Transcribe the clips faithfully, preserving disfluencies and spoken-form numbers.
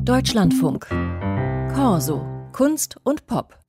Deutschlandfunk. Corso. Kunst und Pop.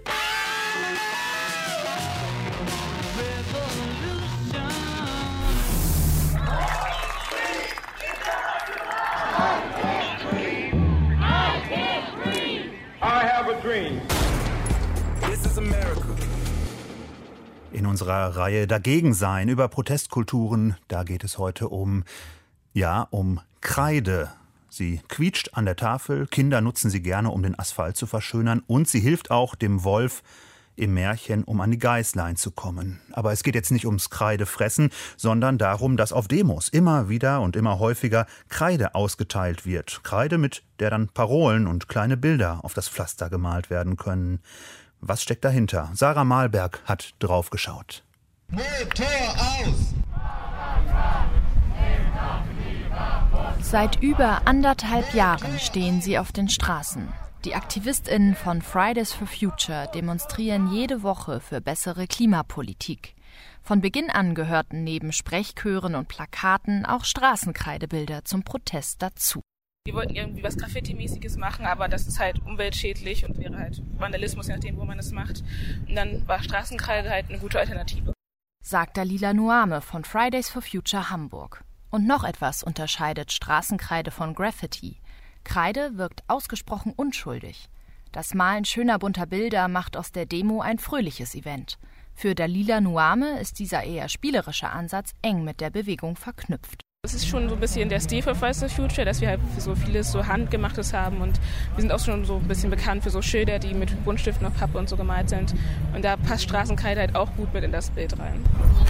In unserer Reihe Dagegen sein über Protestkulturen, da geht es heute um, ja, um Kreide. Sie quietscht an der Tafel, Kinder nutzen sie gerne, um den Asphalt zu verschönern, und sie hilft auch dem Wolf im Märchen, um an die Geißlein zu kommen. Aber es geht jetzt nicht ums Kreidefressen, sondern darum, dass auf Demos immer wieder und immer häufiger Kreide ausgeteilt wird. Kreide, mit der dann Parolen und kleine Bilder auf das Pflaster gemalt werden können. Was steckt dahinter? Sarah Malberg hat draufgeschaut. Motor aus! Seit über anderthalb Jahren stehen sie auf den Straßen. Die AktivistInnen von Fridays for Future demonstrieren jede Woche für bessere Klimapolitik. Von Beginn an gehörten neben Sprechchören und Plakaten auch Straßenkreidebilder zum Protest dazu. Wir wollten irgendwie was Graffiti-mäßiges machen, aber das ist halt umweltschädlich und wäre halt Vandalismus, je nachdem, wo man es macht. Und dann war Straßenkreide halt eine gute Alternative. Sagt Dalila Nuame von Fridays for Future Hamburg. Und noch etwas unterscheidet Straßenkreide von Graffiti. Kreide wirkt ausgesprochen unschuldig. Das Malen schöner bunter Bilder macht aus der Demo ein fröhliches Event. Für Dalila Nuame ist dieser eher spielerische Ansatz eng mit der Bewegung verknüpft. Es ist schon so ein bisschen der Stil für Fridays for Future, dass wir halt für so vieles so Handgemachtes haben, und wir sind auch schon so ein bisschen bekannt für so Schilder, die mit Buntstiften auf Pappe und so gemalt sind, und da passt Straßenkreide halt auch gut mit in das Bild rein.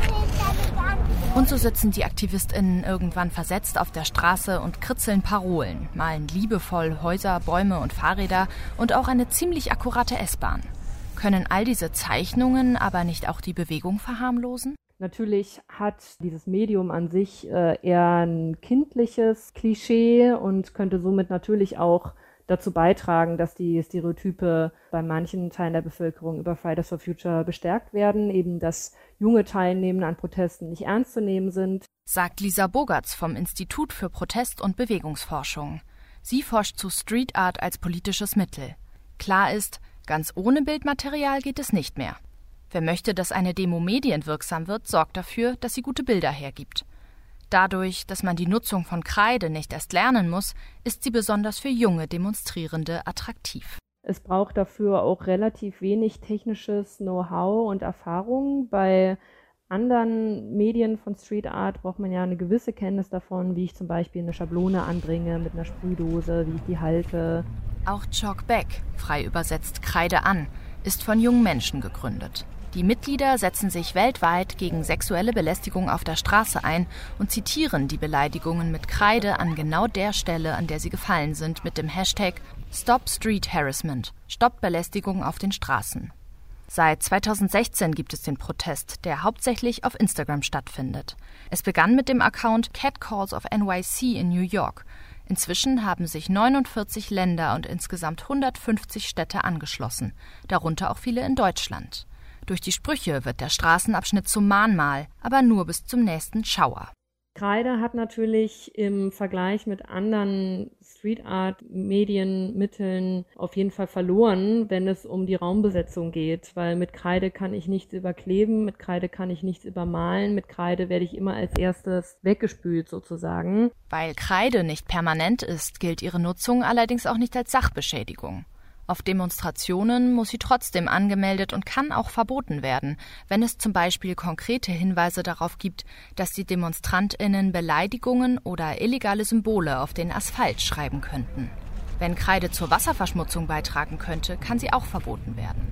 Und so sitzen die AktivistInnen irgendwann versetzt auf der Straße und kritzeln Parolen, malen liebevoll Häuser, Bäume und Fahrräder und auch eine ziemlich akkurate S-Bahn. Können all diese Zeichnungen aber nicht auch die Bewegung verharmlosen? Natürlich hat dieses Medium an sich äh, eher ein kindliches Klischee und könnte somit natürlich auch dazu beitragen, dass die Stereotype bei manchen Teilen der Bevölkerung über Fridays for Future bestärkt werden, eben dass junge Teilnehmende an Protesten nicht ernst zu nehmen sind. Sagt Lisa Bogertz vom Institut für Protest- und Bewegungsforschung. Sie forscht zu Street Art als politisches Mittel. Klar ist, ganz ohne Bildmaterial geht es nicht mehr. Wer möchte, dass eine Demo medienwirksam wird, sorgt dafür, dass sie gute Bilder hergibt. Dadurch, dass man die Nutzung von Kreide nicht erst lernen muss, ist sie besonders für junge Demonstrierende attraktiv. Es braucht dafür auch relativ wenig technisches Know-how und Erfahrung. Bei anderen Medien von Street Art braucht man ja eine gewisse Kenntnis davon, wie ich zum Beispiel eine Schablone anbringe mit einer Sprühdose, wie ich die halte. Auch Chalk Back, frei übersetzt Kreide an, ist von jungen Menschen gegründet. Die Mitglieder setzen sich weltweit gegen sexuelle Belästigung auf der Straße ein und zitieren die Beleidigungen mit Kreide an genau der Stelle, an der sie gefallen sind, mit dem Hashtag Stop Street Harassment, Stopp Belästigung auf den Straßen. Seit zweitausendsechzehn gibt es den Protest, der hauptsächlich auf Instagram stattfindet. Es begann mit dem Account Catcalls of N Y C in New York. Inzwischen haben sich neunundvierzig Länder und insgesamt hundertfünfzig Städte angeschlossen, darunter auch viele in Deutschland. Durch die Sprüche wird der Straßenabschnitt zum Mahnmal, aber nur bis zum nächsten Schauer. Kreide hat natürlich im Vergleich mit anderen Street Art Medienmitteln auf jeden Fall verloren, wenn es um die Raumbesetzung geht, weil mit Kreide kann ich nichts überkleben, mit Kreide kann ich nichts übermalen, mit Kreide werde ich immer als erstes weggespült sozusagen. Weil Kreide nicht permanent ist, gilt ihre Nutzung allerdings auch nicht als Sachbeschädigung. Auf Demonstrationen muss sie trotzdem angemeldet und kann auch verboten werden, wenn es zum Beispiel konkrete Hinweise darauf gibt, dass die DemonstrantInnen Beleidigungen oder illegale Symbole auf den Asphalt schreiben könnten. Wenn Kreide zur Wasserverschmutzung beitragen könnte, kann sie auch verboten werden.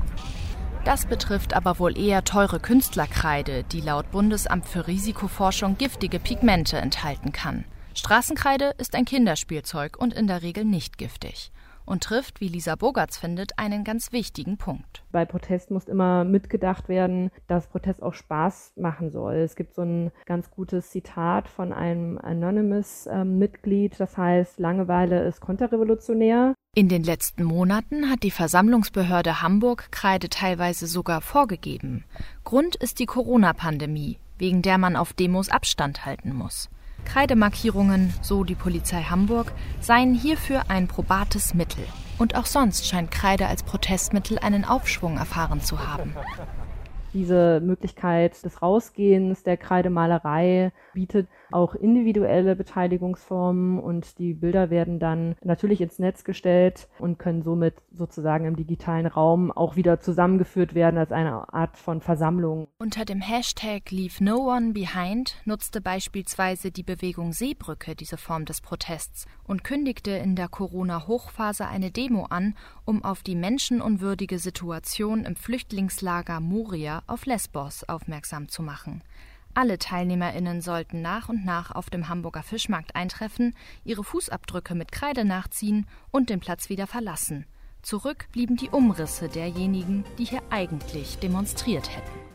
Das betrifft aber wohl eher teure Künstlerkreide, die laut Bundesamt für Risikoforschung giftige Pigmente enthalten kann. Straßenkreide ist ein Kinderspielzeug und in der Regel nicht giftig. Und trifft, wie Lisa Bogertz findet, einen ganz wichtigen Punkt. Bei Protest muss immer mitgedacht werden, dass Protest auch Spaß machen soll. Es gibt so ein ganz gutes Zitat von einem Anonymous-Mitglied, das heißt, Langeweile ist konterrevolutionär. In den letzten Monaten hat die Versammlungsbehörde Hamburg Kreide teilweise sogar vorgegeben. Grund ist die Corona-Pandemie, wegen der man auf Demos Abstand halten muss. Kreidemarkierungen, so die Polizei Hamburg, seien hierfür ein probates Mittel. Und auch sonst scheint Kreide als Protestmittel einen Aufschwung erfahren zu haben. Diese Möglichkeit des Rausgehens der Kreidemalerei bietet auch individuelle Beteiligungsformen und die Bilder werden dann natürlich ins Netz gestellt und können somit sozusagen im digitalen Raum auch wieder zusammengeführt werden als eine Art von Versammlung. Unter dem Hashtag Leave No One Behind nutzte beispielsweise die Bewegung Seebrücke diese Form des Protests und kündigte in der Corona-Hochphase eine Demo an, um auf die menschenunwürdige Situation im Flüchtlingslager Moria auf Lesbos aufmerksam zu machen. Alle TeilnehmerInnen sollten nach und nach auf dem Hamburger Fischmarkt eintreffen, ihre Fußabdrücke mit Kreide nachziehen und den Platz wieder verlassen. Zurück blieben die Umrisse derjenigen, die hier eigentlich demonstriert hätten.